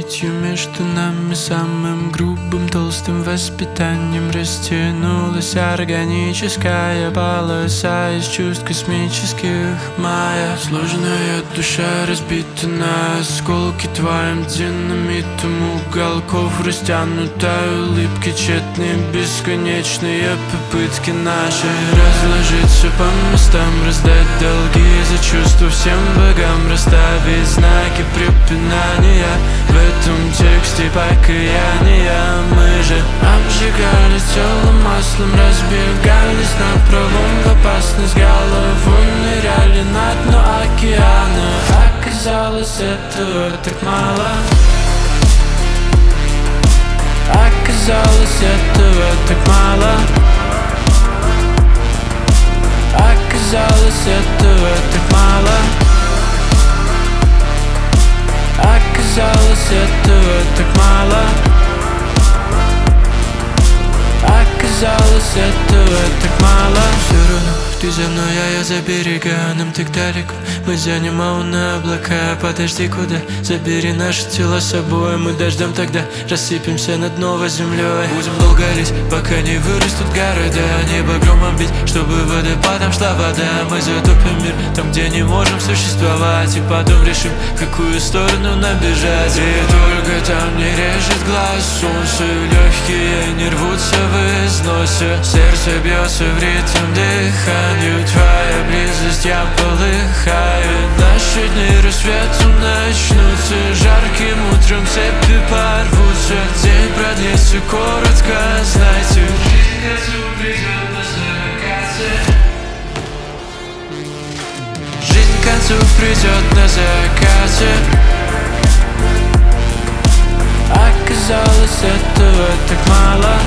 нитью между нами, самым грубым, толстым воспитанием растянулась органическая полоса из чувств космических. Моя сложная душа разбита на осколки твоим динамитом уголков, растянутой улыбки, тщетные бесконечные попытки наши разложиться по местам, раздать долги за чувства всем богам, расставить знаки препинания в этом тексте покаяния. Мы же обжигали тело маслом, разбегались напролом в опасность, головой ныряли на дно океана. Оказалось, этого так мало. Оказалось, этого так мало. Оказалось, этого так мало. Оказалось, этого так мало. Оказалось, этого так мало. Все равно ты за мной, а я за берега. Нам так далеко, мы заним на облака. Подожди, куда? Забери наши тела с собой. Мы дождем тогда, рассыпемся над новой землей. Будем долго лить, пока не вырастут города. Небо громом бить, чтобы водопадом шла вода. Мы затопим мир там, где не можем существовать, и потом решим, в какую сторону нам бежать. И только там не режет глаз солнце, легкие не рвутся в износе. Сердце бьется в ритм дыханию, твоя близость, я полыхаю. Наши дни рассветом начнутся, жарким утром цепи порвутся. День продлится коротко, знайте, жизнь к концу придет на закате. Жизнь к концу придет на закате. Оказалось, этого так мало.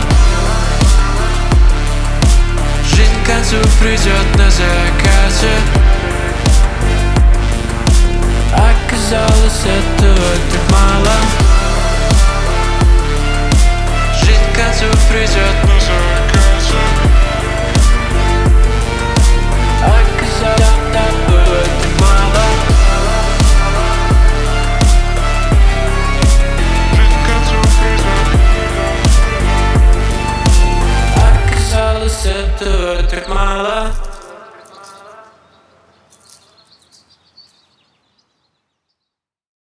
Жизнь к концу придет на закате. Оказалось, этого так мало. Жизнь к концу придет на закате. Оказалось, этого так мало. Жизнь к концу придет. Оказалось, этого так мало.